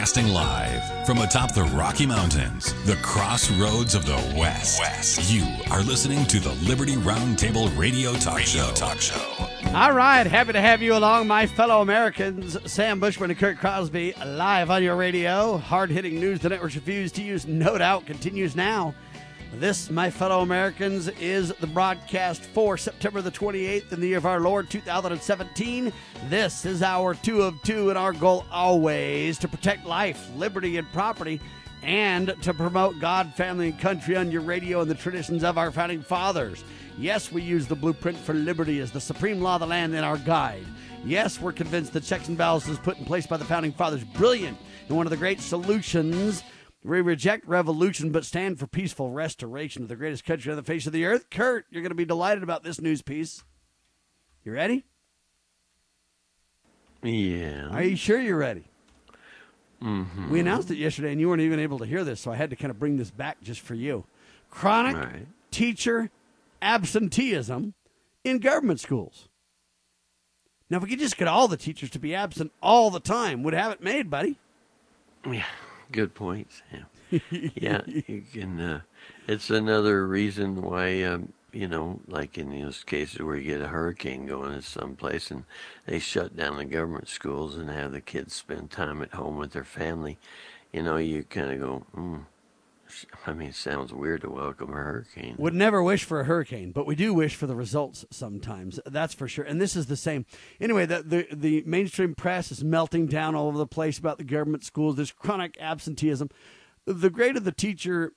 Broadcasting live from atop the Rocky Mountains, the crossroads of the West. You are listening to the Liberty Roundtable Radio Talk Show. All right, happy to have you along, my fellow Americans. Sam Bushman and Kurt Crosby live on your radio. Hard-hitting news the networks refuse to use, no doubt, continues now. This, my fellow Americans, is the broadcast for September the 28th in the year of our Lord 2017. This is our 2 of 2, and our goal always to protect life, liberty, and property, and to promote God, family, and country on your radio and the traditions of our founding fathers. Yes, we use the blueprint for liberty as the supreme law of the land in our guide. Yes, we're convinced the checks and balances put in place by the founding fathers brilliant and one of the great solutions. We reject revolution, but stand for peaceful restoration of the greatest country on the face of the earth. Kurt, you're going to be delighted about this news piece. You ready? Yeah. Are you sure you're ready? Mm-hmm. We announced it yesterday, and you weren't even able to hear this, so I had to kind of bring this back just for you. Chronic teacher absenteeism in government schools. Now, if we could just get all the teachers to be absent all the time, we'd have it made, buddy. Yeah. Good point, Sam. Yeah, you can. It's another reason why, like in those cases where you get a hurricane going in someplace and they shut down the government schools and have the kids spend time at home with their family, you kind of go, it sounds weird to welcome a hurricane. Would never wish for a hurricane, but we do wish for the results sometimes. That's for sure. And this is the same. Anyway, the mainstream press is melting down all over the place about the government schools. There's chronic absenteeism. The greater the teacher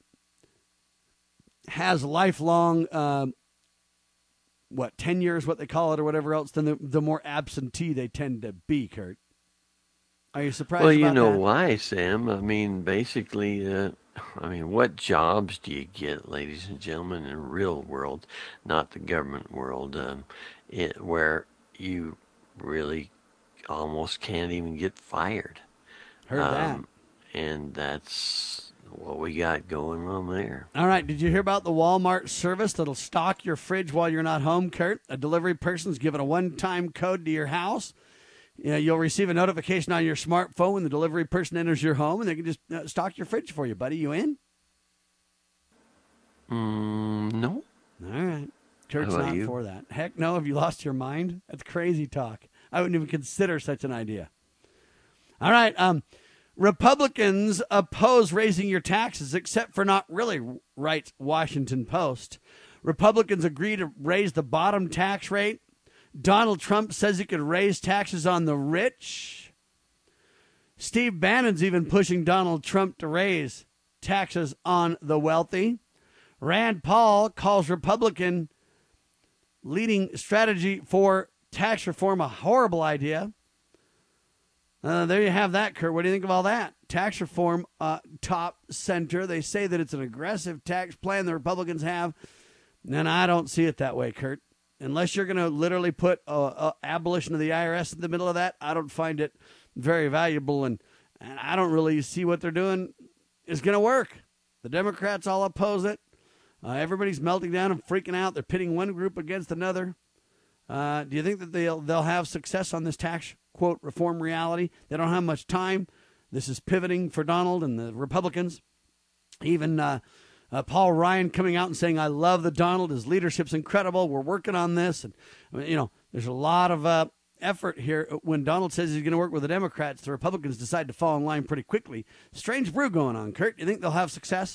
has lifelong, tenure is what they call it or whatever else, then the more absentee they tend to be, Kurt. Are you surprised about that? Well, you know why, Sam. Basically... what jobs do you get, ladies and gentlemen, in the real world, not the government world, where you really almost can't even get fired? Heard that. And that's what we got going on there. All right. Did you hear about the Walmart service that'll stock your fridge while you're not home, Kurt? A delivery person's given a one-time code to your house. You'll receive a notification on your smartphone when the delivery person enters your home, and they can just stock your fridge for you, buddy. You in? No. All right. Kurt's not for that. Heck no. Have you lost your mind? That's crazy talk. I wouldn't even consider such an idea. All right. Republicans oppose raising your taxes, except for not really, writes Washington Post. Republicans agree to raise the bottom tax rate. Donald Trump says he could raise taxes on the rich. Steve Bannon's even pushing Donald Trump to raise taxes on the wealthy. Rand Paul calls Republican leading strategy for tax reform a horrible idea. There you have that, Kurt. What do you think of all that? Tax reform, top center. They say that it's an aggressive tax plan the Republicans have, and I don't see it that way, Kurt. Unless you're going to literally put abolition of the IRS in the middle of that, I don't find it very valuable, and I don't really see what they're doing is going to work. The Democrats all oppose it. Everybody's melting down and freaking out. They're pitting one group against another. Do you think that they'll have success on this tax, quote, reform reality? They don't have much time. This is pivoting for Donald and the Republicans. Even Paul Ryan coming out and saying, I love the Donald. His leadership's incredible. We're working on this. And, there's a lot of effort here. When Donald says he's going to work with the Democrats, the Republicans decide to fall in line pretty quickly. Strange brew going on, Kurt. You think they'll have success?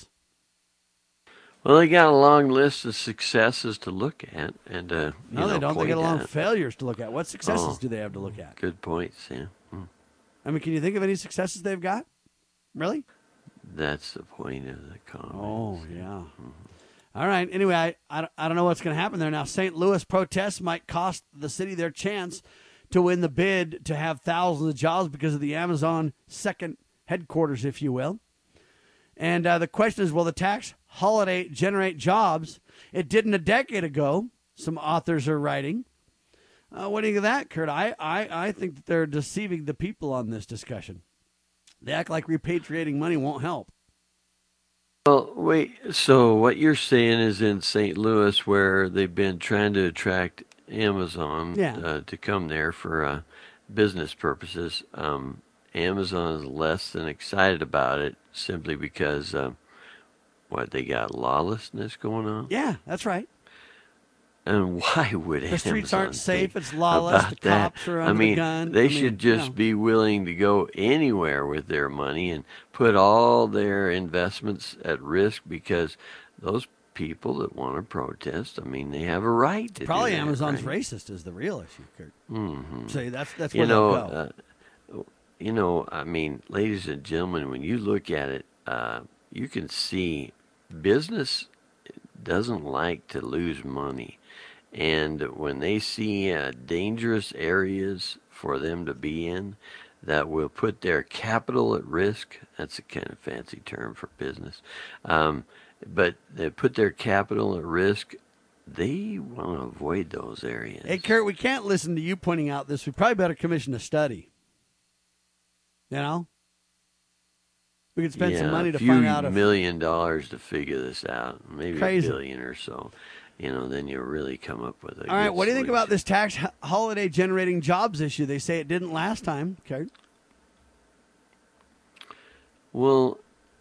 Well, they got a long list of successes to look at. And, no, they don't. They got a long failures to look at. What successes do they have to look at? Good point, Sam. Can you think of any successes they've got? Really? That's the point of the comment. Oh, yeah. Mm-hmm. All right. Anyway, I don't know what's going to happen there. Now, St. Louis protests might cost the city their chance to win the bid to have thousands of jobs because of the Amazon second headquarters, if you will. And the question is, will the tax holiday generate jobs? It didn't a decade ago, some authors are writing. What do you think of that, Kurt? I think that they're deceiving the people on this discussion. They act like repatriating money won't help. Well, wait, so what you're saying is in St. Louis where they've been trying to attract Amazon to come there for business purposes, Amazon is less than excited about it simply because, they got lawlessness going on? Yeah, that's right. And why would the streets Amazon aren't safe? think It's lawless. about The cops are under the gun. They should just be willing to go anywhere with their money and put all their investments at risk, because those people that want to protest, they have a right to probably do that, Amazon's right? racist is the real issue, Kurt. Mm-hmm. So that's where they'll go. Ladies and gentlemen, when you look at it, you can see business doesn't like to lose money. And when they see dangerous areas for them to be in that will put their capital at risk, that's a kind of fancy term for business, but they put their capital at risk, they want to avoid those areas. Hey, Kurt, we can't listen to you pointing out this. We probably better commission a study. You know? We could spend some money to find out $1 million to figure this out, maybe $1 billion or so. Then you really come up with a All right, what do you think solution. about this tax holiday generating jobs issue? They say it didn't last time, Kurt. Well,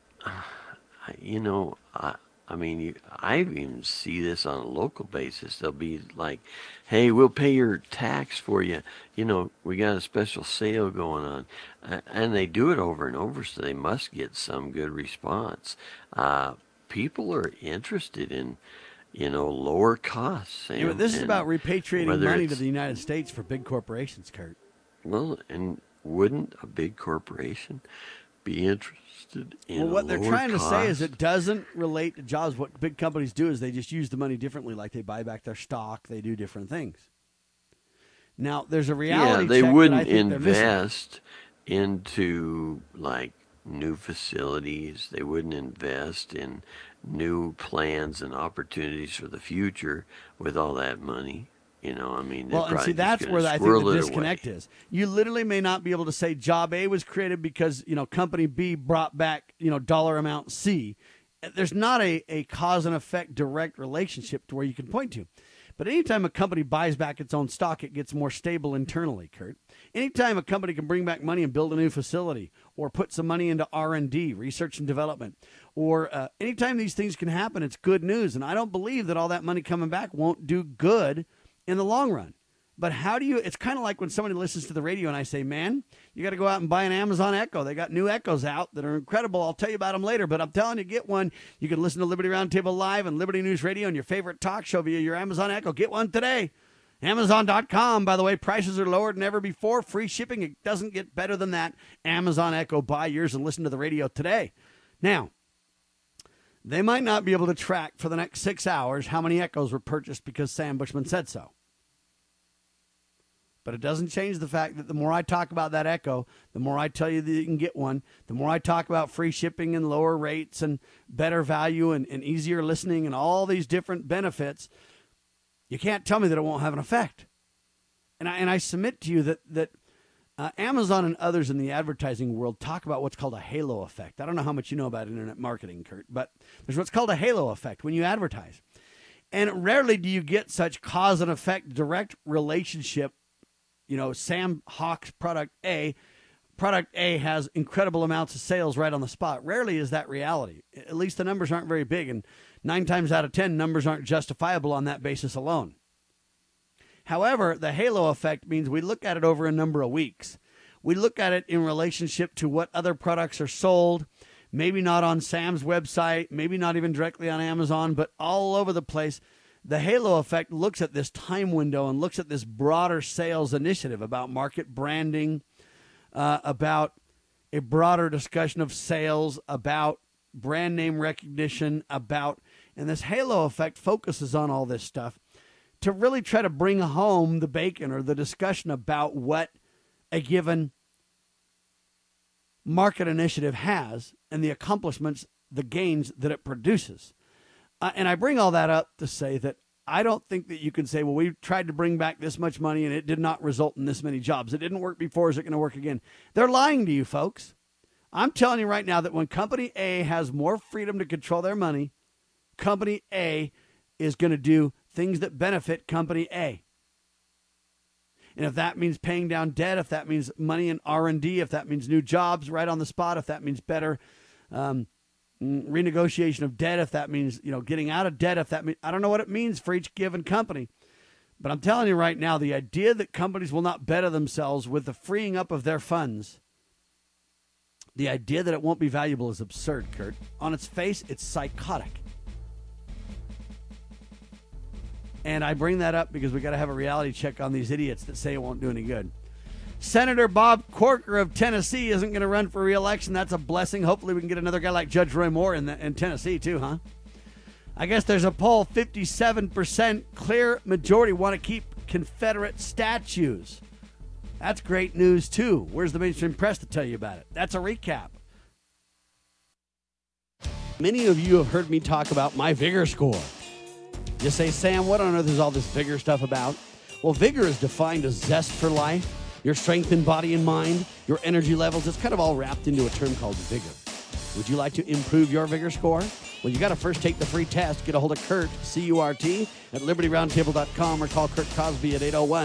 I even see this on a local basis. They'll be like, hey, we'll pay your tax for you. We got a special sale going on. And they do it over and over, so they must get some good response. People are interested in, lower costs. Yeah, but this is about repatriating money to the United States for big corporations, Kurt. Well, and wouldn't a big corporation be interested in Well, what they're trying to say is cost? it doesn't relate to jobs. What big companies do is they just use the money differently, like they buy back their stock, they do different things. Now, there's a reality Yeah, they check wouldn't that I think invest into, like, new facilities. They wouldn't invest in new plans and opportunities for the future with all that money. Well, and see, that's where I think the disconnect is. You literally may not be able to say job A was created because, company B brought back, dollar amount C. There's not a cause and effect direct relationship to where you can point to. But anytime a company buys back its own stock, it gets more stable internally, Kurt. Anytime a company can bring back money and build a new facility or put some money into R&D, research and development, or anytime these things can happen, it's good news. And I don't believe that all that money coming back won't do good in the long run. But it's kind of like when somebody listens to the radio and I say, man, you got to go out and buy an Amazon Echo. They got new Echoes out that are incredible. I'll tell you about them later, but I'm telling you, get one. You can listen to Liberty Roundtable Live and Liberty News Radio and your favorite talk show via your Amazon Echo. Get one today. Amazon.com, by the way, prices are lower than ever before. Free shipping. It doesn't get better than that. Amazon Echo, buy yours and listen to the radio today. Now, they might not be able to track for the next 6 hours how many Echoes were purchased because Sam Bushman said so. But it doesn't change the fact that the more I talk about that Echo, the more I tell you that you can get one, the more I talk about free shipping and lower rates and better value and easier listening and all these different benefits, you can't tell me that it won't have an effect. And I submit to you that Amazon and others in the advertising world talk about what's called a halo effect. I don't know how much you know about internet marketing, Kurt, but there's what's called a halo effect when you advertise. And rarely do you get such cause and effect direct relationship. Sam Hawk's product A has incredible amounts of sales right on the spot. Rarely is that reality. At least the numbers aren't very big, and 9 times out of 10, numbers aren't justifiable on that basis alone. However, the halo effect means we look at it over a number of weeks. We look at it in relationship to what other products are sold, maybe not on Sam's website, maybe not even directly on Amazon, but all over the place. The halo effect looks at this time window and looks at this broader sales initiative about market branding, about a broader discussion of sales, about brand name recognition, and this halo effect focuses on all this stuff to really try to bring home the bacon or the discussion about what a given market initiative has and the accomplishments, the gains that it produces. And I bring all that up to say that I don't think that you can say, well, we tried to bring back this much money and it did not result in this many jobs. It didn't work before. Is it going to work again? They're lying to you, folks. I'm telling you right now that when Company A has more freedom to control their money, Company A is going to do things that benefit Company A. And if that means paying down debt, if that means money in R&D, if that means new jobs right on the spot, if that means better renegotiation of debt, if that means, getting out of debt, if that means, I don't know what it means for each given company. But I'm telling you right now, the idea that companies will not better themselves with the freeing up of their funds, the idea that it won't be valuable is absurd, Kurt. On its face, it's psychotic. And I bring that up because we got to have a reality check on these idiots that say it won't do any good. Senator Bob Corker of Tennessee isn't going to run for re-election. That's a blessing. Hopefully we can get another guy like Judge Roy Moore in Tennessee too, huh? I guess there's a poll, 57% clear majority want to keep Confederate statues. That's great news too. Where's the mainstream press to tell you about it? That's a recap. Many of you have heard me talk about my Vigor score. You say, Sam, what on earth is all this Vigor stuff about? Well, Vigor is defined as zest for life, your strength in body and mind, your energy levels. It's kind of all wrapped into a term called Vigor. Would you like to improve your Vigor score? Well, you got to first take the free test. Get a hold of Kurt, C-U-R-T, at LibertyRoundtable.com or call Kurt Cosby at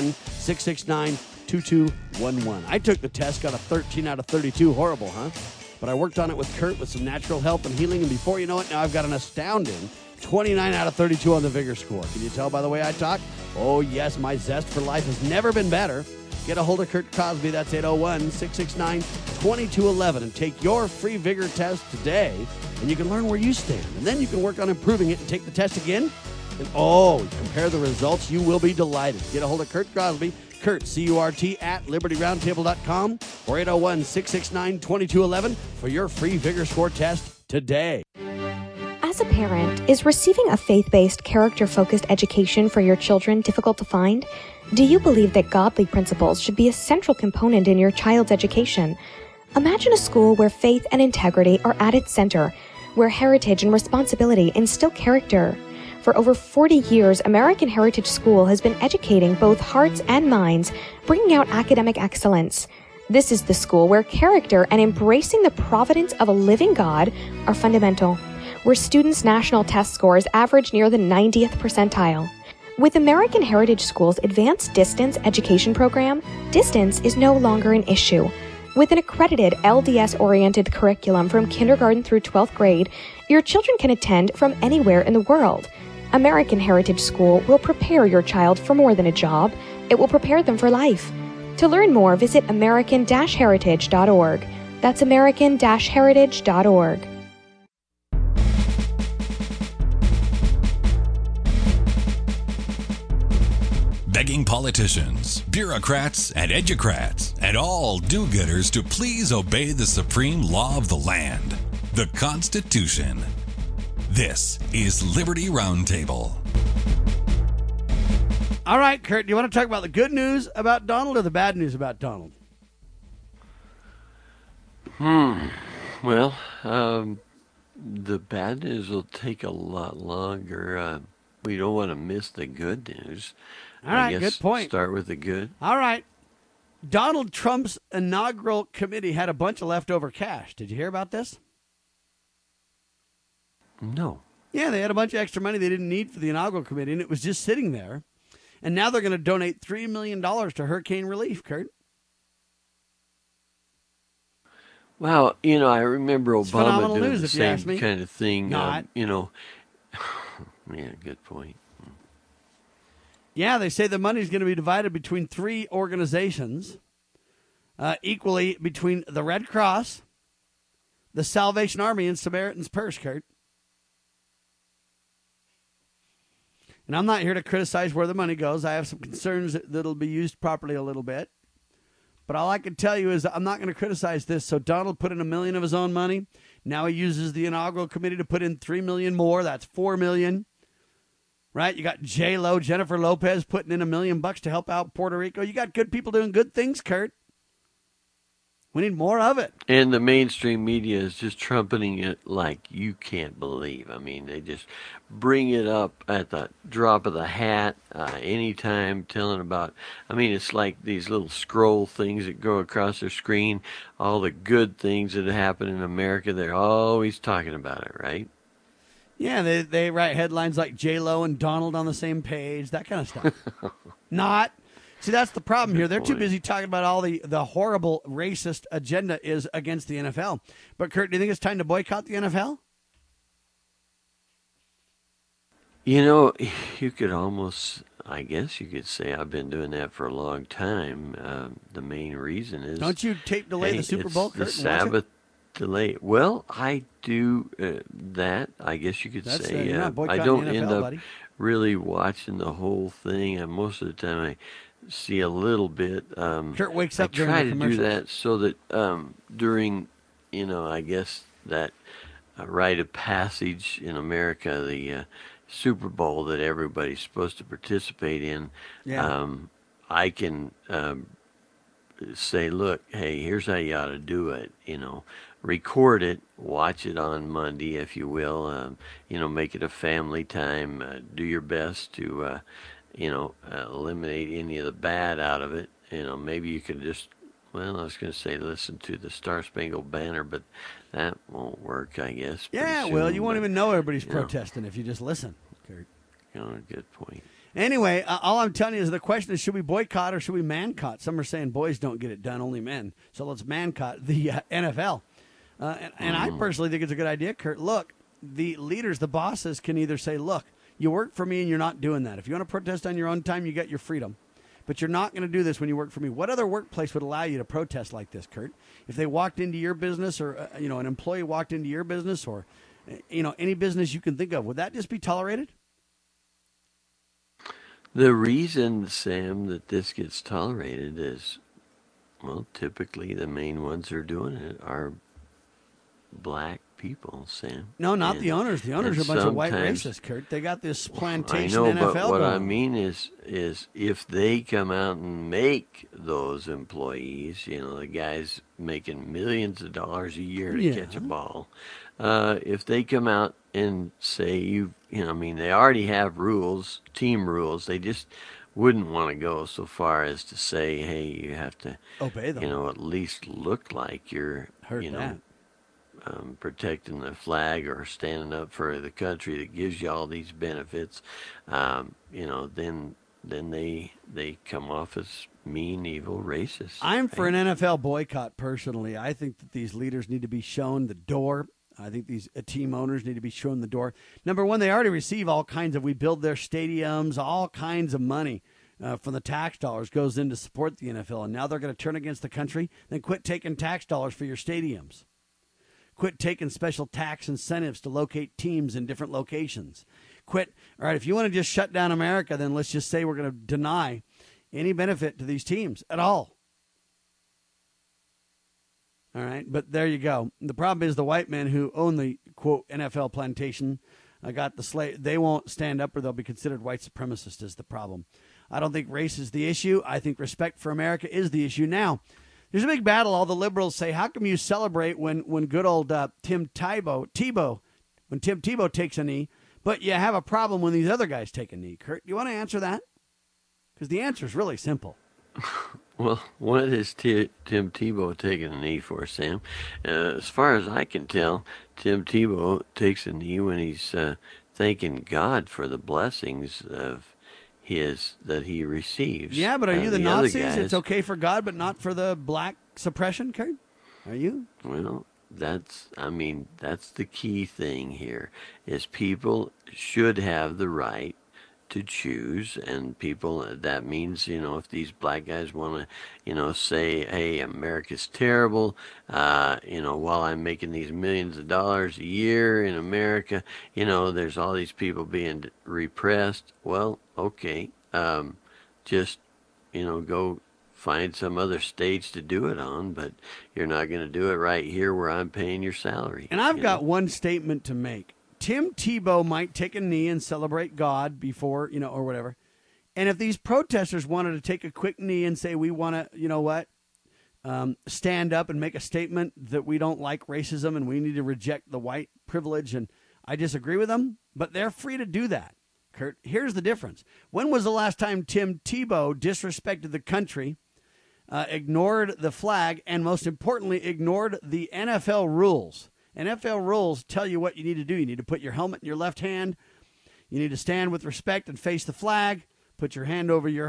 801-669-2211. I took the test, got a 13 out of 32. Horrible, huh? But I worked on it with Kurt with some natural help and healing, and before you know it, now I've got an astounding 29 out of 32 on the Vigor score. Can you tell by the way I talk? Oh, yes, my zest for life has never been better. Get a hold of Kurt Cosby. That's 801-669-2211. And take your free Vigor test today, and you can learn where you stand. And then you can work on improving it and take the test again. And, compare the results. You will be delighted. Get a hold of Kurt Cosby. Kurt, C-U-R-T, at LibertyRoundtable.com or 801-669-2211 for your free Vigor score test today. As a parent, is receiving a faith-based, character-focused education for your children difficult to find? Do you believe that godly principles should be a central component in your child's education? Imagine a school where faith and integrity are at its center, where heritage and responsibility instill character. For over 40 years, American Heritage School has been educating both hearts and minds, bringing out academic excellence. This is the school where character and embracing the providence of a living God are fundamental, where students' national test scores average near the 90th percentile. With American Heritage School's advanced distance education program, distance is no longer an issue. With an accredited LDS-oriented curriculum from kindergarten through 12th grade, your children can attend from anywhere in the world. American Heritage School will prepare your child for more than a job. It will prepare them for life. To learn more, visit American-Heritage.org. That's American-Heritage.org. Begging politicians, bureaucrats, and educrats, and all do-gooders to please obey the supreme law of the land, the Constitution. This is Liberty Roundtable. All right, Kurt, do you want to talk about the good news about Donald or the bad news about Donald? Well, the bad news will take a lot longer. We don't want to miss the good news. All right, good point. Start with the good. All right. Donald Trump's inaugural committee had a bunch of leftover cash. Did you hear about this? No. Yeah, they had a bunch of extra money they didn't need for the inaugural committee, and it was just sitting there. And now they're going to donate $3 million to hurricane relief, Kurt. Wow, I remember It's Obama phenomenal doing news, the if you ask same me. kind of thing. Not. Yeah, good point. Yeah, they say the money is going to be divided between three organizations, equally between the Red Cross, the Salvation Army, and Samaritan's Purse, Kurt. And I'm not here to criticize where the money goes. I have some concerns that it'll be used properly a little bit. But all I can tell you is I'm not going to criticize this. So Donald put in $1 million of his own money. Now he uses the inaugural committee to put in $3 million more. That's $4 million. Right? You got J-Lo, Jennifer Lopez, putting in $1 million to help out Puerto Rico. You got good people doing good things, Kurt. We need more of it. And the mainstream media is just trumpeting it like you can't believe. I mean, they just bring it up at the drop of the hat anytime, telling about, it's like these little scroll things that go across their screen, all the good things that happen in America. They're always talking about it, right? Yeah, they write headlines like J-Lo and Donald on the same page, that kind of stuff. Not. See, that's the problem here. They're point. too busy talking about all the horrible racist agenda is against the NFL. But, Kurt, do you think it's time to boycott the NFL? You know, you could almost, I guess you could say I've been doing that for a long time. The main reason is... Don't you tape delay the Super Bowl, Kurt? The Sabbath delay. Well, I do that, I guess you could say. You're not I boycotting don't the NFL, end up buddy. really watching the whole thing. And most of the time I see a little bit. Kurt wakes up I during try the to do commercials. that so that during, I guess that rite of passage in America, the Super Bowl that everybody's supposed to participate in, I can say, look, hey, here's how you ought to do it, record it, watch it on Monday, if you will, make it a family time, do your best to, eliminate any of the bad out of it. Maybe you could just, I was going to say listen to the Star Spangled Banner, but that won't work, I guess. Yeah, well, you won't even know everybody's protesting if you just listen, Kurt. Good point. Anyway, all I'm telling you is the question is, should we boycott or should we man-cott? Some are saying boys don't get it done, only men. So let's man-cott the NFL. And I personally think it's a good idea, Kurt. Look, the leaders, the bosses can either say, look, you work for me and you're not doing that. If you want to protest on your own time, you got your freedom. But you're not going to do this when you work for me. What other workplace would allow you to protest like this, Kurt? If they walked into your business or, an employee walked into your business or, any business you can think of, would that just be tolerated? The reason, Sam, that this gets tolerated is, typically the main ones who are doing it are black people, Sam. No, not the owners. The owners are a bunch of white racists, Kurt. They got this plantation I know, NFL but what going. I mean is if they come out and make those employees, the guys making millions of dollars a year to catch a ball, if they come out and say they already have rules, team rules. They just wouldn't want to go so far as to say, hey, you have to obey them. At least look like you're, protecting the flag or standing up for the country that gives you all these benefits. Then they come off as mean, evil, racist. I'm for an NFL boycott personally. I think that these leaders need to be shown the door. I think these team owners need to be shown the door. Number one, they already receive all kinds of, we build their stadiums, all kinds of money from the tax dollars goes in to support the NFL. And now they're going to turn against the country. Then quit taking tax dollars for your stadiums. Quit taking special tax incentives to locate teams in different locations. Quit. All right, if you want to just shut down America, then let's just say we're going to deny any benefit to these teams at all. All right, but there you go. The problem is the white men who own the, quote, NFL plantation got the slave. They won't stand up or they'll be considered white supremacists is the problem. I don't think race is the issue. I think respect for America is the issue. Now, there's a big battle. All the liberals say, how come you celebrate when good old Tim Tebow takes a knee, but you have a problem when these other guys take a knee? Kurt, do you want to answer that? Because the answer is really simple. Well, what is Tim Tebow taking a knee for, Sam? As far as I can tell, Tim Tebow takes a knee when he's thanking God for the blessings of his that he receives. Yeah, but are you the Nazis? It's okay for God, but not for the black suppression, Kurt? Are you? Well, that's the key thing here, is people should have the right to choose, and people, that means, if these black guys want to, say, hey, America's terrible, while I'm making these millions of dollars a year in America, there's all these people being repressed. Well, okay, just, go find some other states to do it on, but you're not going to do it right here where I'm paying your salary. And I've got one statement to make. Tim Tebow might take a knee and celebrate God before, or whatever. And if these protesters wanted to take a quick knee and say, we want to, stand up and make a statement that we don't like racism and we need to reject the white privilege, and I disagree with them, but they're free to do that. Kurt, here's the difference. When was the last time Tim Tebow disrespected the country, ignored the flag, and most importantly, ignored the NFL rules? NFL rules tell you what you need to do. You need to put your helmet in your left hand. You need to stand with respect and face the flag. Put your hand over your heart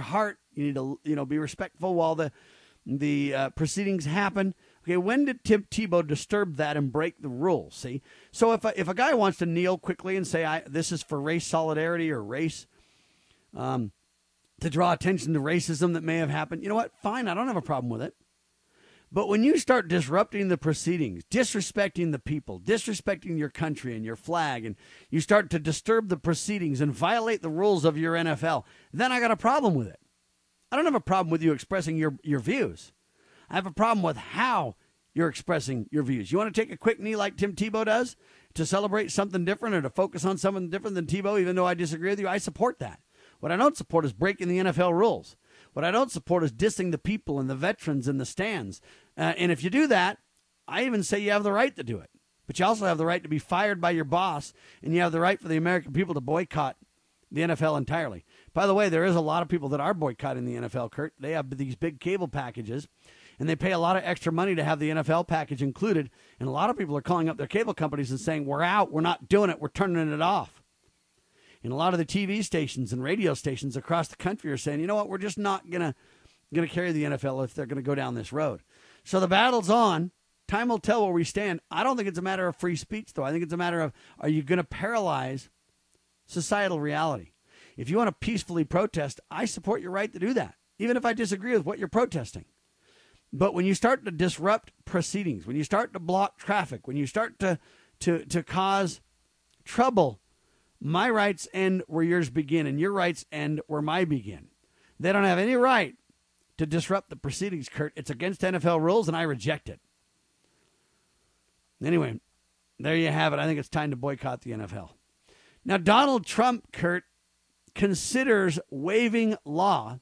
You need to, be respectful while the proceedings happen. Okay, when did Tim Tebow disturb that and break the rules? See, so if a guy wants to kneel quickly and say this is for race solidarity or race, to draw attention to racism that may have happened, you know what? Fine, I don't have a problem with it. But when you start disrupting the proceedings, disrespecting the people, disrespecting your country and your flag, and you start to disturb the proceedings and violate the rules of your NFL, then I got a problem with it. I don't have a problem with you expressing your views. I have a problem with how you're expressing your views. You want to take a quick knee like Tim Tebow does to celebrate something different or to focus on something different than Tebow, even though I disagree with you? I support that. What I don't support is breaking the NFL rules. What I don't support is dissing the people and the veterans in the stands. And if you do that, I even say you have the right to do it. But you also have the right to be fired by your boss, and you have the right for the American people to boycott the NFL entirely. By the way, there is a lot of people that are boycotting the NFL, Kurt. They have these big cable packages, and they pay a lot of extra money to have the NFL package included. And a lot of people are calling up their cable companies and saying, we're out, we're not doing it, we're turning it off. And a lot of the TV stations and radio stations across the country are saying, you know what, we're just not going to carry the NFL if they're going to go down this road. So the battle's on. Time will tell where we stand. I don't think it's a matter of free speech, though. I think it's a matter of, are you going to paralyze societal reality? If you want to peacefully protest, I support your right to do that, even if I disagree with what you're protesting. But when you start to disrupt proceedings, when you start to block traffic, when you start to cause trouble, my rights end where yours begin, and your rights end where mine begin. They don't have any right to disrupt the proceedings, Kurt. It's against NFL rules, and I reject it. Anyway, there you have it. I think it's time to boycott the NFL. Now, Donald Trump, Kurt, considers waiving law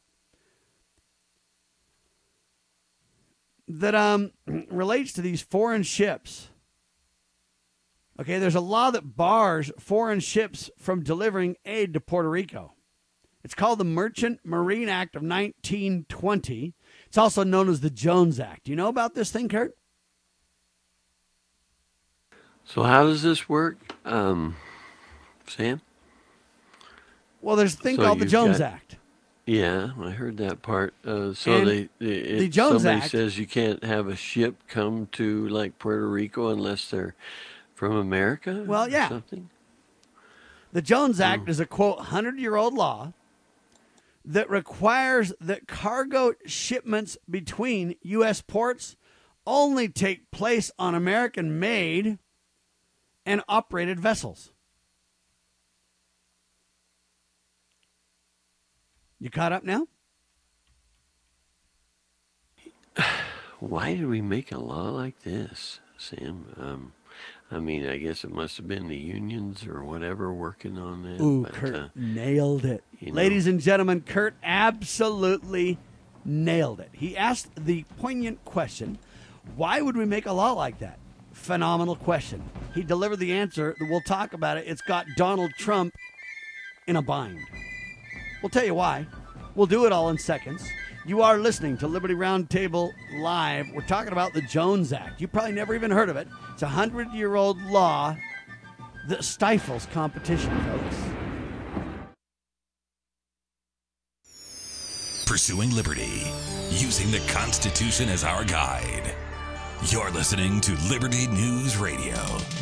that relates to these foreign ships. Okay, there's a law that bars foreign ships from delivering aid to Puerto Rico. It's called the Merchant Marine Act of 1920. It's also known as the Jones Act. Do you know about this thing, Kurt? So how does this work, Sam? Well, there's a thing called the Jones Act. Yeah, I heard that part. the Jones somebody Act says you can't have a ship come to like Puerto Rico unless they're from America. Well, yeah. Or something. The Jones Act is a, quote, 100-year-old law that requires that cargo shipments between U.S. ports only take place on American-made and operated vessels. You caught up now? Why did we make a law like this, Sam? I mean, I guess it must have been the unions or whatever working on that. Ooh, but, Kurt nailed it. Ladies and gentlemen, Kurt absolutely nailed it. He asked the poignant question, why would we make a law like that? Phenomenal question. He delivered the answer. We'll talk about it. It's got Donald Trump in a bind. We'll tell you why. We'll do it all in seconds. You are listening to Liberty Roundtable Live. We're talking about the Jones Act. You probably never even heard of it. It's a 100-year-old law that stifles competition, folks. Pursuing liberty, using the Constitution as our guide. You're listening to Liberty News Radio.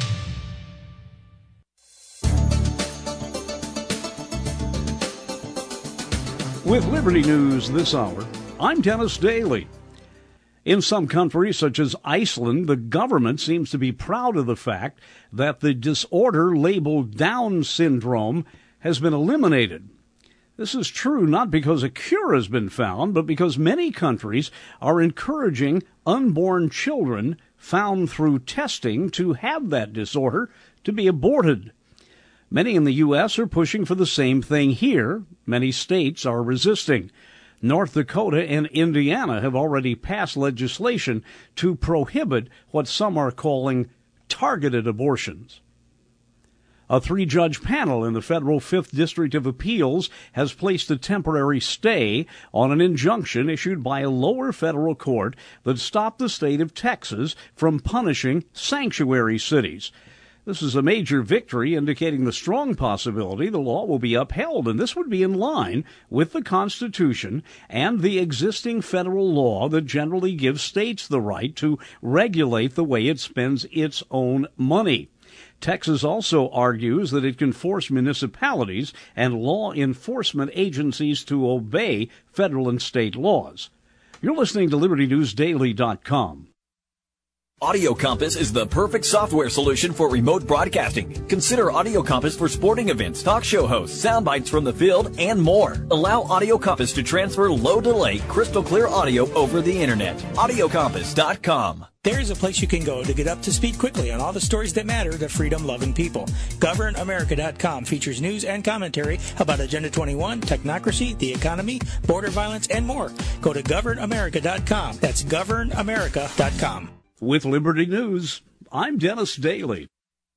With Liberty News this hour, I'm Dennis Daly. In some countries, such as Iceland, the government seems to be proud of the fact that the disorder labeled Down syndrome has been eliminated. This is true not because a cure has been found, but because many countries are encouraging unborn children found through testing to have that disorder to be aborted. Many in the U.S. are pushing for the same thing here. Many states are resisting. North Dakota and Indiana have already passed legislation to prohibit what some are calling targeted abortions. A 3-judge panel in the federal 5th District of Appeals has placed a temporary stay on an injunction issued by a lower federal court that stopped the state of Texas from punishing sanctuary cities. This is a major victory, indicating the strong possibility the law will be upheld, and this would be in line with the Constitution and the existing federal law that generally gives states the right to regulate the way it spends its own money. Texas also argues that it can force municipalities and law enforcement agencies to obey federal and state laws. You're listening to LibertyNewsDaily.com. Audio Compass is the perfect software solution for remote broadcasting. Consider Audio Compass for sporting events, talk show hosts, sound bites from the field, and more. Allow Audio Compass to transfer low-delay, crystal-clear audio over the Internet. AudioCompass.com. There's a place you can go to get up to speed quickly on all the stories that matter to freedom-loving people. GovernAmerica.com features news and commentary about Agenda 21, technocracy, the economy, border violence, and more. Go to GovernAmerica.com. That's GovernAmerica.com. With Liberty News, I'm Dennis Daly.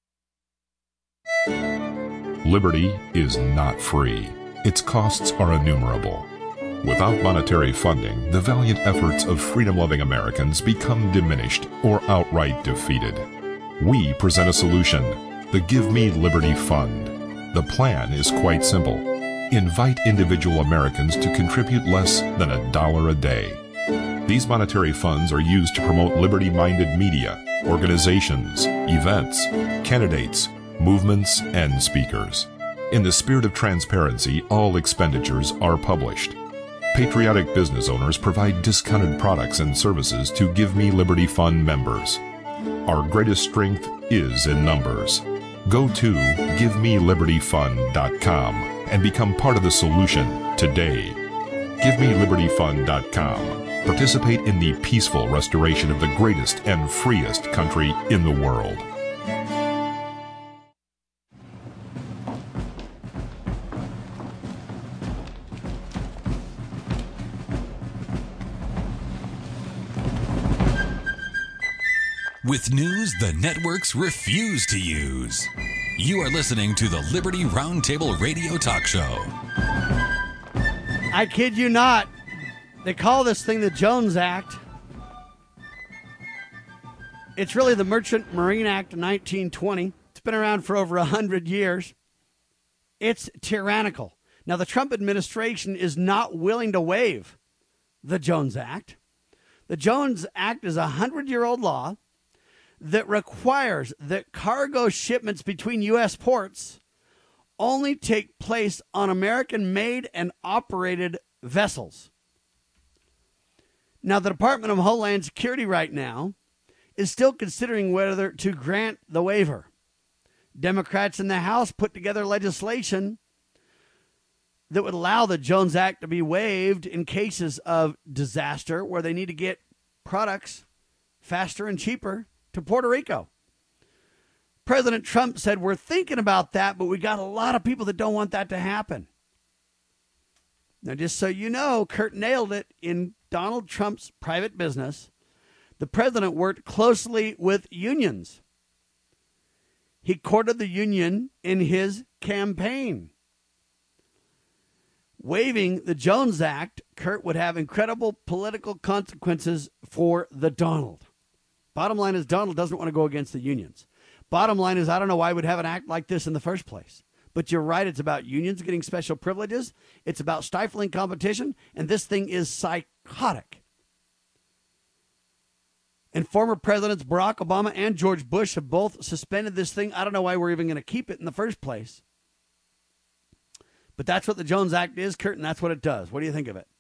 Liberty is not free. Its costs are innumerable. Without monetary funding, the valiant efforts of freedom-loving Americans become diminished or outright defeated. We present a solution, the Give Me Liberty Fund. The plan is quite simple. Invite individual Americans to contribute less than $1 a day. These monetary funds are used to promote liberty-minded media, organizations, events, candidates, movements, and speakers. In the spirit of transparency, all expenditures are published. Patriotic business owners provide discounted products and services to Give Me Liberty Fund members. Our greatest strength is in numbers. Go to GiveMeLibertyFund.com and become part of the solution today. GiveMeLibertyFund.com. Participate in the peaceful restoration of the greatest and freest country in the world. With news the networks refuse to use. You are listening to the Liberty Roundtable Radio Talk Show. I kid you not. They call this thing the Jones Act. It's really the Merchant Marine Act of 1920. It's been around for over 100 years. It's tyrannical. Now, the Trump administration is not willing to waive the Jones Act. The Jones Act is a 100-year-old law that requires that cargo shipments between U.S. ports only take place on American-made and operated vessels. Now, the Department of Homeland Security right now is still considering whether to grant the waiver. Democrats in the House put together legislation that would allow the Jones Act to be waived in cases of disaster where they need to get products faster and cheaper to Puerto Rico. President Trump said, we're thinking about that, but we got a lot of people that don't want that to happen. Now, just so you know, Kurt nailed it. In Donald Trump's private business, the president worked closely with unions. He courted the union in his campaign. Waiving the Jones Act, Kurt, would have incredible political consequences for the Donald. Bottom line is Donald doesn't want to go against the unions. Bottom line is I don't know why I would have an act like this in the first place. But you're right, it's about unions getting special privileges. It's about stifling competition, and this thing is psychotic. And former presidents Barack Obama and George Bush have both suspended this thing. I don't know why we're even going to keep it in the first place. But that's what the Jones Act is, Kurt, and that's what it does. What do you think of it?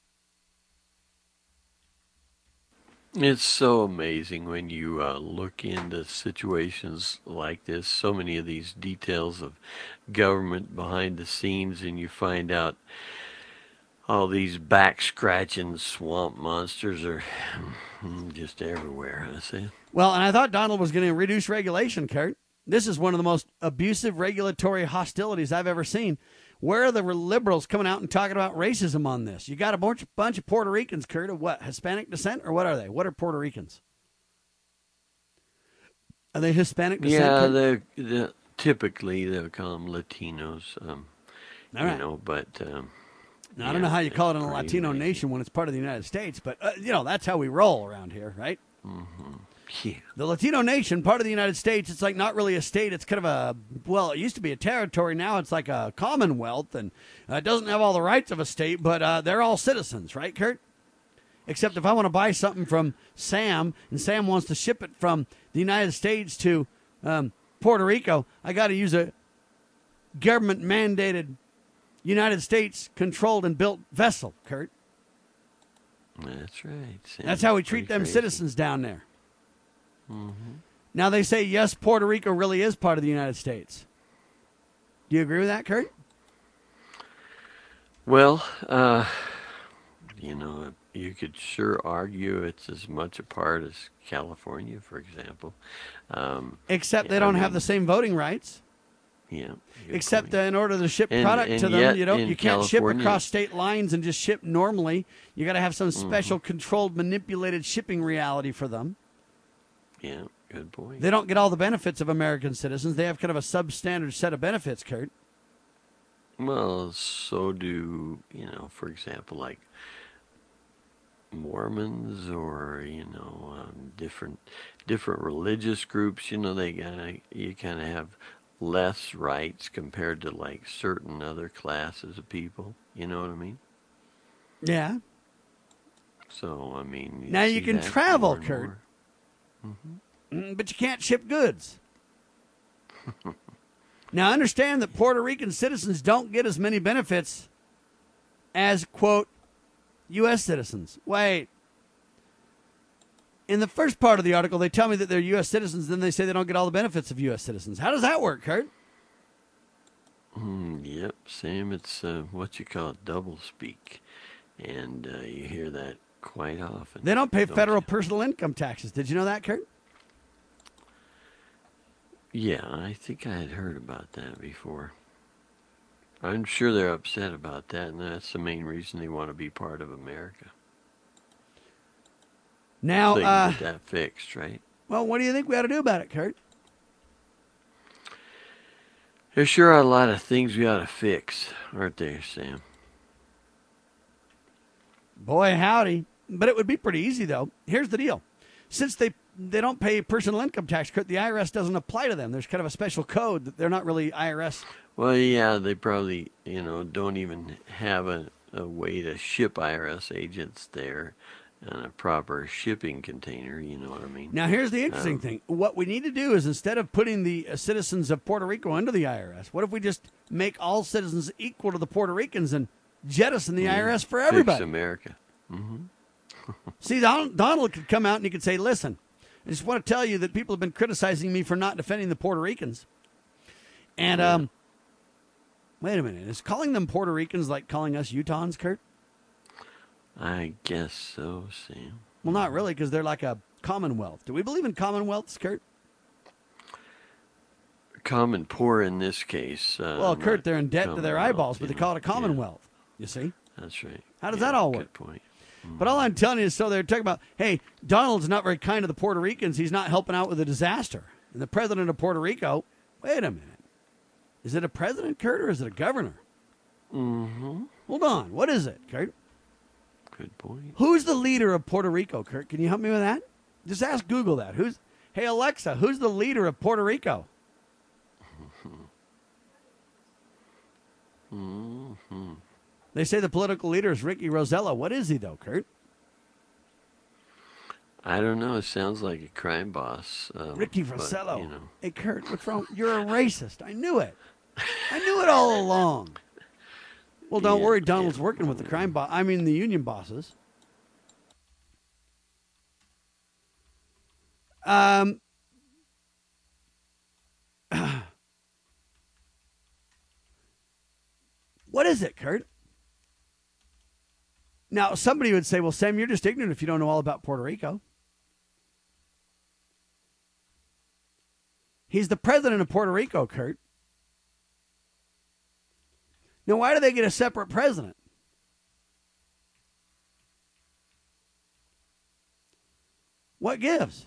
It's so amazing when you look into situations like this, so many of these details of government behind the scenes, and you find out all these back-scratching swamp monsters are just everywhere, I say. Well, and I thought Donald was going to reduce regulation, Kurt. This is one of the most abusive regulatory hostilities I've ever seen. Where are the liberals coming out and talking about racism on this? You got a bunch of Puerto Ricans, Kurt, of what, Hispanic descent, or what are they? What are Puerto Ricans? Are they Hispanic descent? Yeah, they're typically they'll call them Latinos. All right. You know, but now, I don't know how you call it in a Latino nation when it's part of the United States, but that's how we roll around here, right? Mm-hmm. Yeah. The Latino nation, part of the United States, it's like not really a state. It's kind of a, well, it used to be a territory. Now it's like a commonwealth, and it doesn't have all the rights of a state, but they're all citizens, right, Kurt? Except if I want to buy something from Sam, and Sam wants to ship it from the United States to Puerto Rico, I got to use a government-mandated, United States-controlled and built vessel, Kurt. That's right. Sam. That's how we treat them citizens down there. Mm-hmm. Now they say, yes, Puerto Rico really is part of the United States. Do you agree with that, Kurt? Well, you could sure argue it's as much a part as California, for example. Except they don't have the same voting rights. Yeah. Except in order to ship product to them, you can't ship across state lines and just ship normally. You got to have some special controlled, manipulated shipping reality for them. Yeah, good point. They don't get all the benefits of American citizens. They have kind of a substandard set of benefits, Kurt. Well, so do, for example, like Mormons or, different religious groups, you kind of have less rights compared to like certain other classes of people. You know what I mean? Yeah. So, I mean... Now you can travel, Kurt. Mm-hmm. But you can't ship goods. Now, understand that Puerto Rican citizens don't get as many benefits as, quote, U.S. citizens. Wait. In the first part of the article, they tell me that they're U.S. citizens, then they say they don't get all the benefits of U.S. citizens. How does that work, Kurt? Yep, Sam, it's what you call double speak. And you hear that quite often. They don't pay federal personal income taxes. Did you know that, Kurt? Yeah, I think I had heard about that before. I'm sure they're upset about that, and that's the main reason they want to be part of America. Now, so they can get that fixed, right? Well, what do you think we ought to do about it, Kurt? There sure are a lot of things we ought to fix, aren't there, Sam? Boy, howdy. But it would be pretty easy, though. Here's the deal. Since they don't pay personal income tax, Kurt, the IRS doesn't apply to them. There's kind of a special code that they're not really IRS. Well, yeah, they probably, don't even have a way to ship IRS agents there on a proper shipping container, you know what I mean? Now, here's the interesting thing. What we need to do is, instead of putting the citizens of Puerto Rico under the IRS, what if we just make all citizens equal to the Puerto Ricans and jettison the IRS for everybody? Fix America. Mm-hmm. See, Donald could come out and he could say, listen, I just want to tell you that people have been criticizing me for not defending the Puerto Ricans. And, wait a minute. Is calling them Puerto Ricans like calling us Utahns, Kurt? I guess so, Sam. Well, not really, because they're like a commonwealth. Do we believe in commonwealths, Kurt? Common poor in this case. Well, Kurt, they're in debt to their eyeballs, but they call it a commonwealth. Yeah. You see? That's right. How does that all work? Good point. But all I'm telling you is, so they're talking about, hey, Donald's not very kind to the Puerto Ricans. He's not helping out with the disaster. And the president of Puerto Rico, wait a minute. Is it a president, Kurt, or is it a governor? Mm-hmm. Hold on. What is it, Kurt? Good point. Who's the leader of Puerto Rico, Kurt? Can you help me with that? Just ask Google that. Hey, Alexa, who's the leader of Puerto Rico? Mm-hmm. They say the political leader is Ricky Rosella. What is he, though, Kurt? I don't know. It sounds like a crime boss. Ricky Rosella. Hey, Kurt, what's wrong? You're a racist. I knew it. I knew it all along. Well, don't worry. Donald's working with the the union bosses. What is it, Kurt? Now, somebody would say, well, Sam, you're just ignorant if you don't know all about Puerto Rico. He's the president of Puerto Rico, Kurt. Now, why do they get a separate president? What gives?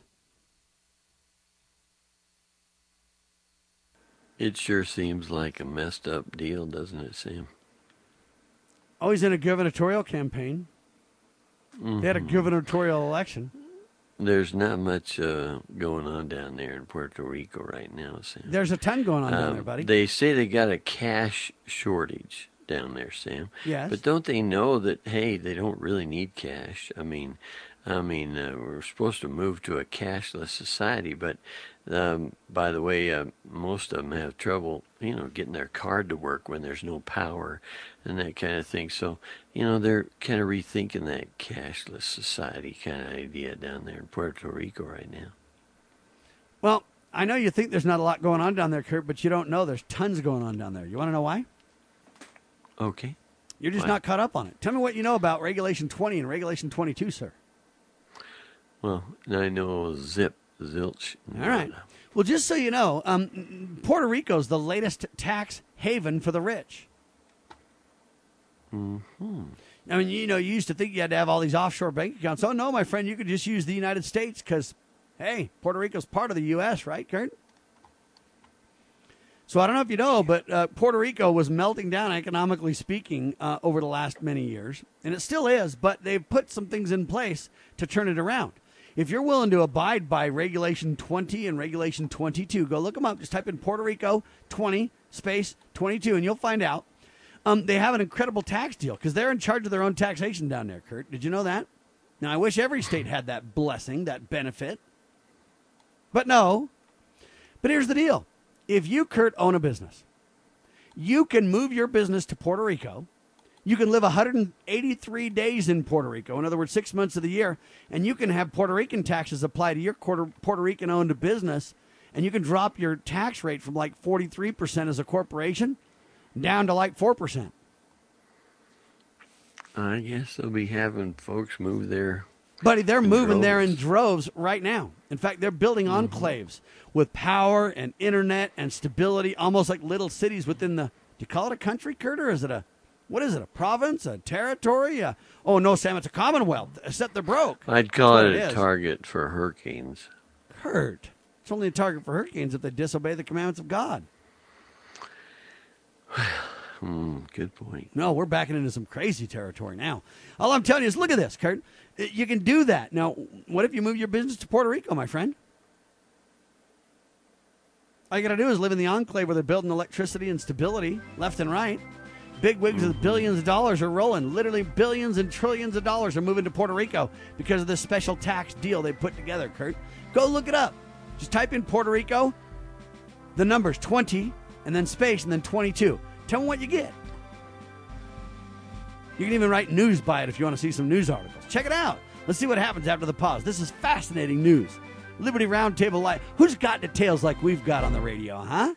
It sure seems like a messed up deal, doesn't it, Sam? Oh, he's in a gubernatorial campaign. Mm-hmm. They had a gubernatorial election. There's not much going on down there in Puerto Rico right now, Sam. There's a ton going on down there, buddy. They say they got a cash shortage down there, Sam. Yes. But don't they know that, hey, they don't really need cash? I mean, we're supposed to move to a cashless society, but by the way, most of them have trouble, getting their card to work when there's no power and that kind of thing. So, they're kind of rethinking that cashless society kind of idea down there in Puerto Rico right now. Well, I know you think there's not a lot going on down there, Kurt, but you don't know there's tons going on down there. You want to know why? Okay. You're just not caught up on it. Tell me what you know about Regulation 20 and Regulation 22, sir. Well, I know zilch. All right. Well, just so you know, Puerto Rico's the latest tax haven for the rich. Mm-hmm. I mean, you used to think you had to have all these offshore bank accounts. Oh, no, my friend, you could just use the United States because, hey, Puerto Rico's part of the U.S., right, Kurt? So I don't know if you know, but Puerto Rico was melting down, economically speaking, over the last many years. And it still is, but they've put some things in place to turn it around. If you're willing to abide by Regulation 20 and Regulation 22, go look them up. Just type in Puerto Rico 20 space 22, and you'll find out. They have an incredible tax deal because they're in charge of their own taxation down there, Kurt. Did you know that? Now, I wish every state had that blessing, that benefit. But no. But here's the deal. If you, Kurt, own a business, you can move your business to Puerto Rico. You can live 183 days in Puerto Rico, in other words, 6 months of the year, and you can have Puerto Rican taxes apply to your Puerto Rican-owned business, and you can drop your tax rate from like 43% as a corporation down to like 4%. I guess they'll be having folks move there. Buddy, they're moving there in droves right now. In fact, they're building enclaves with power and internet and stability, almost like little cities within the, do you call it a country, Kurt, or is it a province, a territory? Oh, no, Sam, it's a commonwealth, except they're broke. I'd call it a target for hurricanes. Kurt, it's only a target for hurricanes if they disobey the commandments of God. Good point. No, we're backing into some crazy territory now. All I'm telling you is look at this, Kurt. You can do that. Now, what if you move your business to Puerto Rico, my friend? All you got to do is live in the enclave where they're building electricity and stability left and right. Big wigs with billions of dollars are rolling. Literally billions and trillions of dollars are moving to Puerto Rico because of this special tax deal they put together, Kurt. Go look it up. Just type in Puerto Rico, the numbers 20, and then space, and then 22. Tell them what you get. You can even write news by it if you want to see some news articles. Check it out. Let's see what happens after the pause. This is fascinating news. Liberty Roundtable Live. Who's got details like we've got on the radio, huh?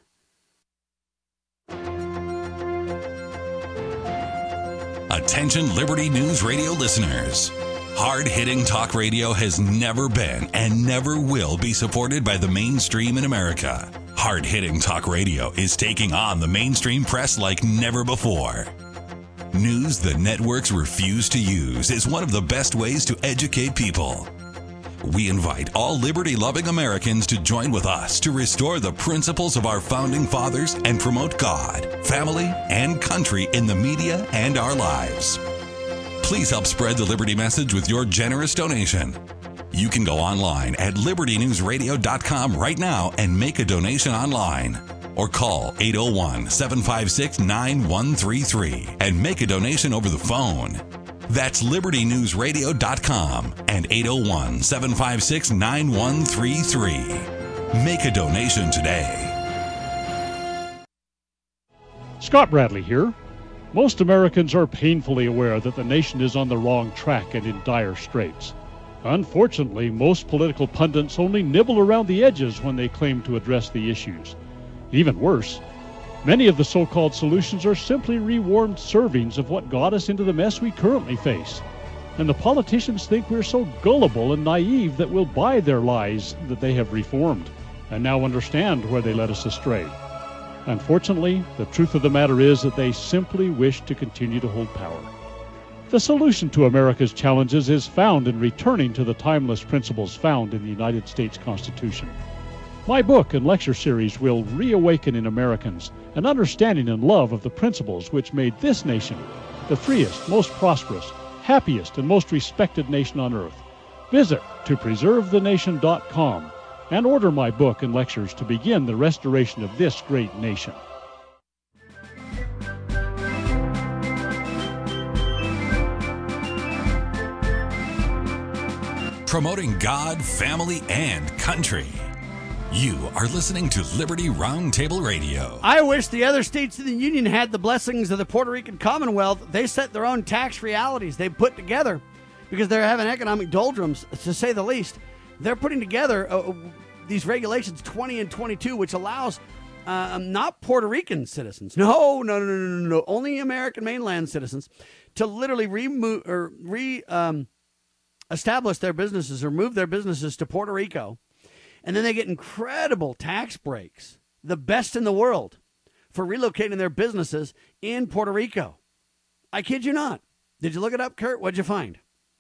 Attention Liberty News Radio listeners. Hard-hitting talk radio has never been and never will be supported by the mainstream in America. Hard-hitting talk radio is taking on the mainstream press like never before. News the networks refuse to use is one of the best ways to educate people. We invite all liberty-loving Americans to join with us to restore the principles of our founding fathers and promote God, family, and country in the media and our lives. Please help spread the Liberty message with your generous donation. You can go online at libertynewsradio.com right now and make a donation online. Or call 801-756-9133 and make a donation over the phone. That's libertynewsradio.com and 801-756-9133. Make a donation today. Scott Bradley here. Most Americans are painfully aware that the nation is on the wrong track and in dire straits. Unfortunately, most political pundits only nibble around the edges when they claim to address the issues. Even worse, many of the so-called solutions are simply rewarmed servings of what got us into the mess we currently face. And the politicians think we're so gullible and naive that we'll buy their lies that they have reformed, and now understand where they led us astray. Unfortunately, the truth of the matter is that they simply wish to continue to hold power. The solution to America's challenges is found in returning to the timeless principles found in the United States Constitution. My book and lecture series will reawaken in Americans an understanding and love of the principles which made this nation the freest, most prosperous, happiest, and most respected nation on earth. Visit to preservethenation.com and order my book and lectures to begin the restoration of this great nation. Promoting God, family, and country. You are listening to Liberty Roundtable Radio. I wish the other states of the Union had the blessings of the Puerto Rican Commonwealth. They set their own tax realities they put together because they're having economic doldrums, to say the least. They're putting together these regulations 20 and 22, which allows not Puerto Rican citizens, no, only American mainland citizens, to literally establish their businesses or move their businesses to Puerto Rico. And then they get incredible tax breaks, the best in the world, for relocating their businesses in Puerto Rico. I kid you not. Did you look it up, Kurt? What'd you find?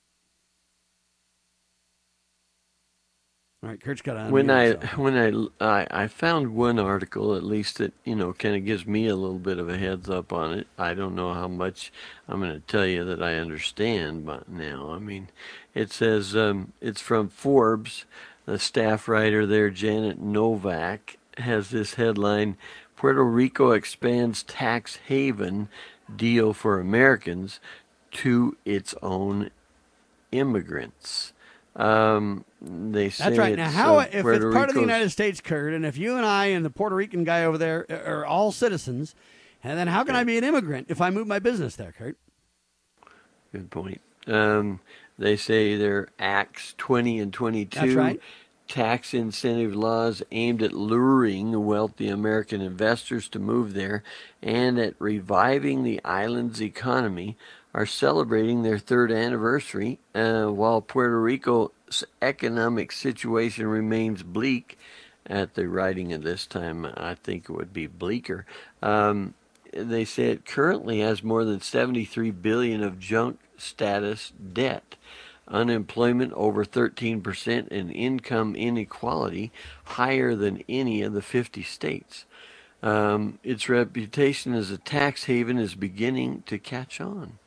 All right, Kurt's got on. When I found one article, at least that kind of gives me a little bit of a heads up on it. I don't know how much I'm going to tell you that I understand, but now, I mean, it says it's from Forbes. The staff writer there, Janet Novak, has this headline: Puerto Rico expands tax haven deal for Americans to its own immigrants. They say that's right. Now, how if it's part of the United States, Kurt, and if you and I and the Puerto Rican guy over there are all citizens, and then how can I be an immigrant if I move my business there, Kurt? Good point. They say they're Acts 20 and 22. That's right. Tax incentive laws aimed at luring wealthy American investors to move there and at reviving the island's economy are celebrating their third anniversary, while Puerto Rico's economic situation remains bleak. At the writing of this time, I think it would be bleaker. They say it currently has more than $73 billion of junk status debt, unemployment over 13%, and income inequality higher than any of the 50 states. Its reputation as a tax haven is beginning to catch on.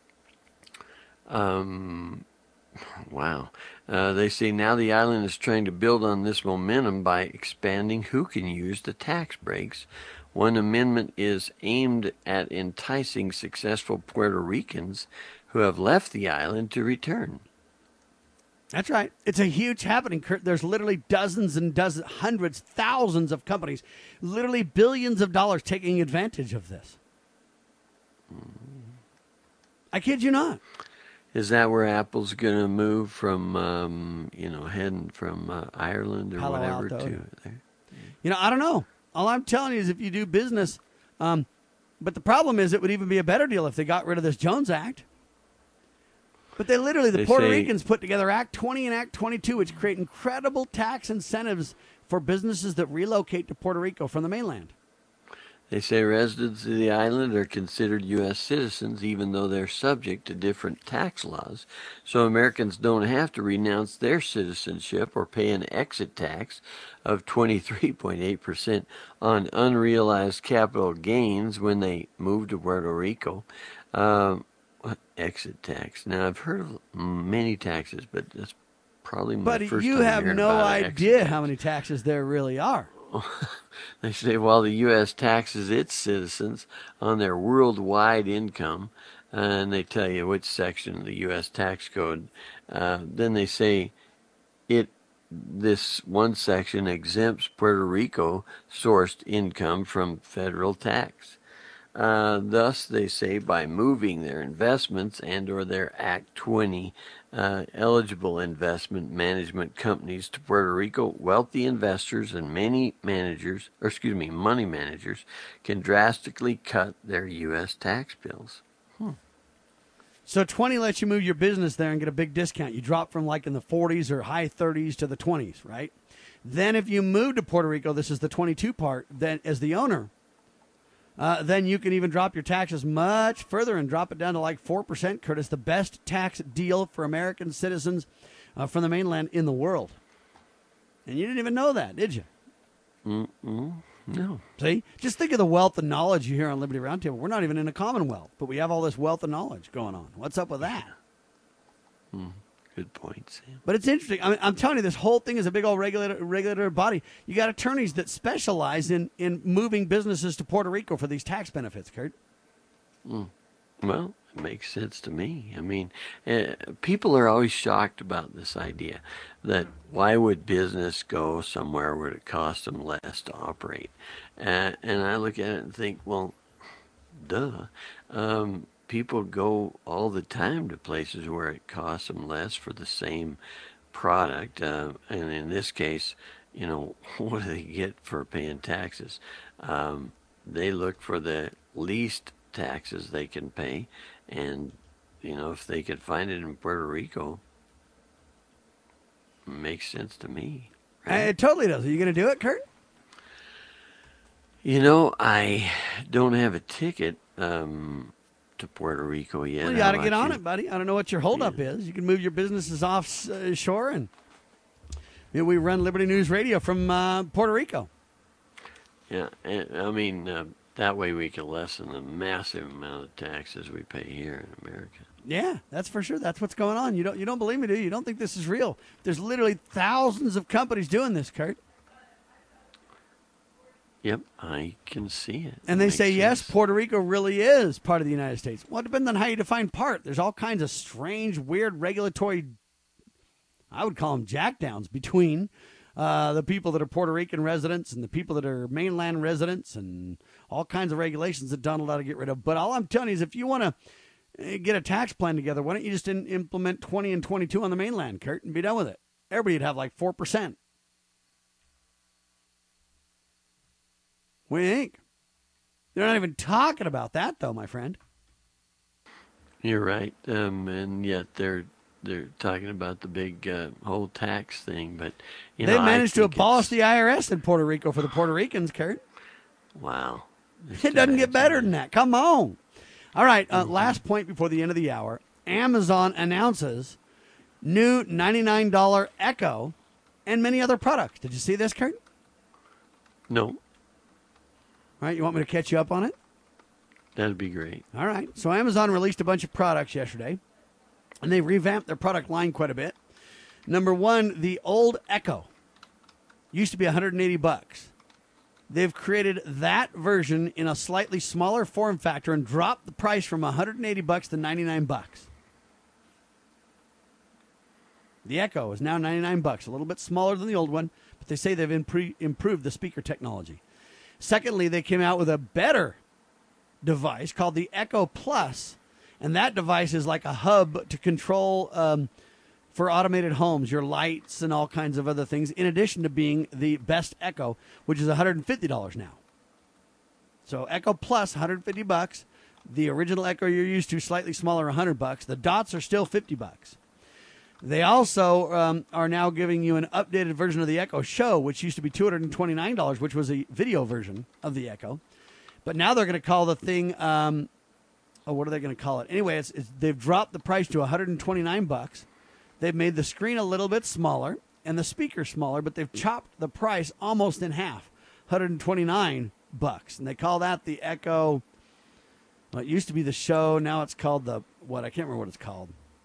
Wow. They say now the island is trying to build on this momentum by expanding who can use the tax breaks. One amendment is aimed at enticing successful Puerto Ricans who have left the island to return. That's right. It's a huge happening, Kurt. There's literally dozens and dozens, hundreds, thousands of companies, literally billions of dollars taking advantage of this. I kid you not. Is that where Apple's going to move from, heading from Ireland or Palo whatever Alto. to there? I don't know. All I'm telling you is if you do business, but the problem is it would even be a better deal if they got rid of this Jones Act. But the Puerto Ricans put together Act 20 and Act 22, which create incredible tax incentives for businesses that relocate to Puerto Rico from the mainland. They say residents of the island are considered U.S. citizens even though they're subject to different tax laws, so Americans don't have to renounce their citizenship or pay an exit tax of 23.8% on unrealized capital gains when they move to Puerto Rico. Exit tax. Now, I've heard of many taxes, but that's probably my first time But you have no idea how many taxes there really are. They say while the U.S. taxes its citizens on their worldwide income, and they tell you which section of the U.S. tax code, then they say this one section exempts Puerto Rico sourced income from federal tax. Thus, they say, by moving their investments and or their Act 20 eligible investment management companies to Puerto Rico, wealthy investors and money managers can drastically cut their U.S. tax bills. So 20 lets you move your business there and get a big discount. You drop from like in the 40s or high 30s to the 20s, right? Then if you move to Puerto Rico, this is the 22 part, then as the owner, then you can even drop your taxes much further and drop it down to like 4%, Curtis. The best tax deal for American citizens from the mainland in the world. And you didn't even know that, did you? No. See? Just think of the wealth and knowledge you hear on Liberty Roundtable. We're not even in a Commonwealth, but we have all this wealth and knowledge going on. What's up with that? Good point, Sam. But it's interesting. I mean, I'm telling you, this whole thing is a big old regulator body. You got attorneys that specialize in moving businesses to Puerto Rico for these tax benefits, Kurt. Well, it makes sense to me. I mean, people are always shocked about this idea that why would business go somewhere where it costs them less to operate? And I look at it and think, well, duh. People go all the time to places where it costs them less for the same product. And in this case, what do they get for paying taxes? They look for the least taxes they can pay. And, if they could find it in Puerto Rico, it makes sense to me. Right? It totally does. Are you going to do it, Kurt? I don't have a ticket to Puerto Rico yet. Well, you got to get on it, buddy. I don't know what your holdup is. You can move your businesses offshore, and we run Liberty News Radio from Puerto Rico. Yeah, I mean, that way we can lessen the massive amount of taxes we pay here in America. Yeah, that's for sure. That's what's going on. You don't believe me, do you? You don't think this is real? There's literally thousands of companies doing this, Kurt. Yep, I can see it. And they say, yes, Puerto Rico really is part of the United States. Well, it depends on how you define part. There's all kinds of strange, weird regulatory, I would call them jackdowns, between the people that are Puerto Rican residents and the people that are mainland residents, and all kinds of regulations that Donald ought to get rid of. But all I'm telling you is, if you want to get a tax plan together, why don't you just implement 20 and 22 on the mainland, Kurt, and be done with it? Everybody would have like 4%. What do you think? They're not even talking about that, though, my friend. You're right, and yet they're talking about the big whole tax thing. But they managed to abolish the IRS in Puerto Rico for the Puerto Ricans, Kurt. Wow, it doesn't get better than that. Come on. All right, last point before the end of the hour. Amazon announces new $99 Echo and many other products. Did you see this, Kurt? No. All right, you want me to catch you up on it? That'd be great. All right. So Amazon released a bunch of products yesterday, and they revamped their product line quite a bit. Number one, the old Echo used to be $180. They've created that version in a slightly smaller form factor and dropped the price from $180 to $99. The Echo is now $99, a little bit smaller than the old one, but they say they've improved the speaker technology. Secondly, they came out with a better device called the Echo Plus, and that device is like a hub to control for automated homes, your lights and all kinds of other things, in addition to being the best Echo, which is $150 now. So Echo Plus, $150. The original Echo you're used to, slightly smaller, $100. The dots are still $50. They also are now giving you an updated version of the Echo Show, which used to be $229, which was a video version of the Echo. But now they're going to call the thing, what are they going to call it? Anyway, they've dropped the price to $129. They've made the screen a little bit smaller and the speaker smaller, but they've chopped the price almost in half, $129. And they call that the Echo, well, it used to be the Show. Now it's called I can't remember what it's called.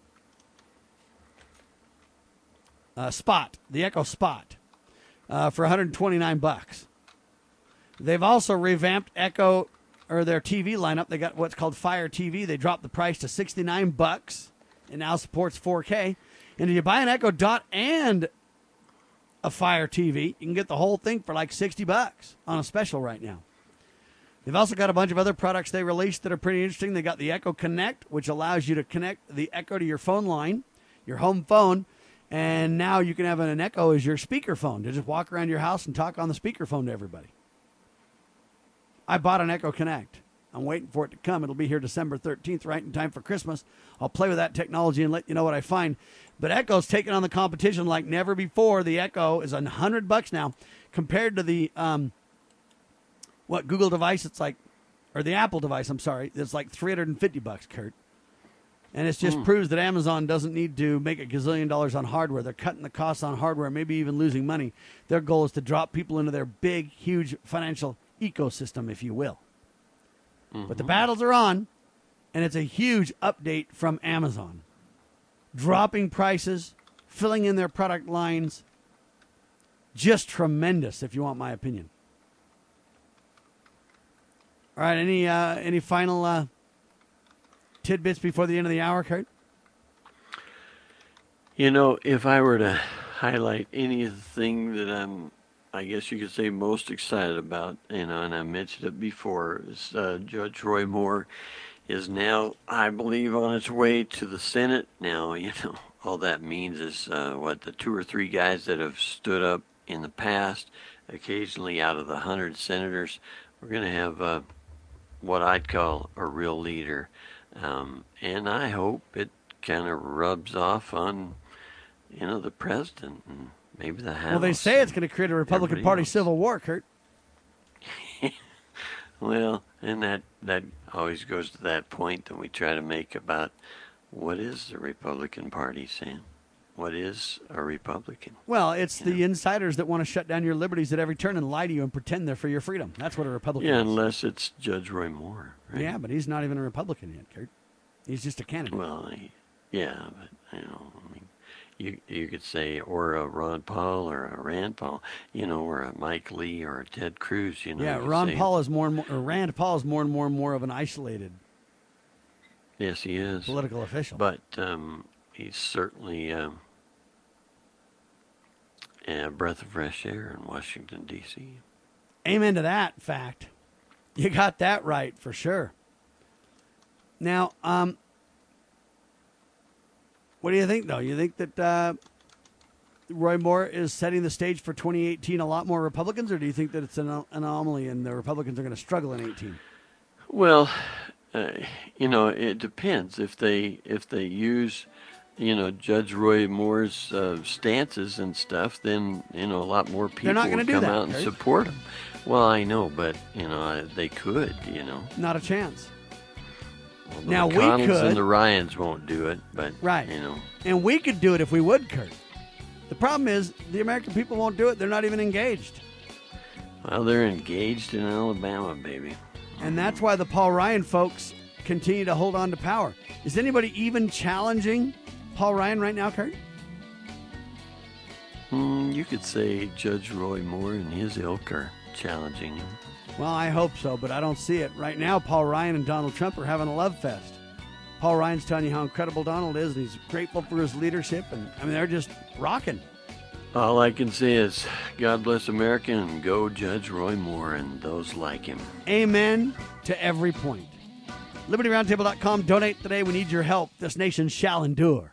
Spot, the Echo Spot, for $129. They've also revamped Echo, or their TV lineup. They got what's called Fire TV. They dropped the price to $69 and now supports 4K. And if you buy an Echo Dot and a Fire TV, you can get the whole thing for like $60 on a special right now. They've also got a bunch of other products they released that are pretty interesting. They got the Echo Connect, which allows you to connect the Echo to your phone line, your home phone. And now you can have an Echo as your speakerphone to just walk around your house and talk on the speakerphone to everybody. I bought an Echo Connect. I'm waiting for it to come. It'll be here December 13th, right in time for Christmas. I'll play with that technology and let you know what I find. But Echo's taking on the competition like never before. The Echo is $100 now compared to the Google device. It's like, or the Apple device. I'm sorry. It's like $350, Kurt. And it just proves that Amazon doesn't need to make a gazillion dollars on hardware. They're cutting the costs on hardware, maybe even losing money. Their goal is to drop people into their big, huge financial ecosystem, if you will. But the battles are on, and it's a huge update from Amazon. dropping prices, filling in their product lines. Just tremendous, if you want my opinion. All right, any final tidbits before the end of the hour, Kurt? You know, if I were to highlight anything that I'm, I guess you could say, most excited about, you know, and I mentioned it before, is Judge Roy Moore is now, I believe, on its way to the Senate. Now, you know, all that means is the 2 or 3 guys that have stood up in the past, occasionally out of the 100 senators, we're going to have what I'd call a real leader. And I hope it kind of rubs off on, you know, the president and maybe the House. Well, they say it's going to create a Republican Party civil war, Kurt. Well, and that always goes to that point that we try to make about what is the Republican Party, Sam? What is a Republican? Well, it's the insiders that want to shut down your liberties at every turn and lie to you and pretend they're for your freedom. That's what a Republican is. Yeah, unless it's Judge Roy Moore, right? Yeah, but he's not even a Republican yet, Kurt. He's just a candidate. Well, yeah, but, you know, I mean, you could say, or a Ron Paul or a Rand Paul, you know, or a Mike Lee or a Ted Cruz, you know. Yeah, Rand Paul is more and more of an isolated. Yes, he is. Political official. But he's certainly a breath of fresh air in Washington, D.C. Amen to that fact. You got that right for sure. Now, what do you think, though? You think that Roy Moore is setting the stage for 2018 a lot more Republicans, or do you think that it's an anomaly and the Republicans are going to struggle in 18? Well, you know, it depends. If they use, you know, Judge Roy Moore's stances and stuff, then, you know, a lot more people will come out and support him. Well, I know, but, you know, they could, you know. Not a chance. Well, the McConnells and the Ryans won't do it, but, you know. And we could do it if we would, Kurt. The problem is the American people won't do it. They're not even engaged. Well, they're engaged in Alabama, baby. And that's why the Paul Ryan folks continue to hold on to power. Is anybody even challenging Paul Ryan right now, Kurt? You could say Judge Roy Moore and his ilk are challenging him. Well, I hope so, but I don't see it. Right now, Paul Ryan and Donald Trump are having a love fest. Paul Ryan's telling you how incredible Donald is, and he's grateful for his leadership, and, I mean, they're just rocking. All I can say is, God bless America, and go Judge Roy Moore and those like him. Amen to every point. LibertyRoundtable.com. Donate today. We need your help. This nation shall endure.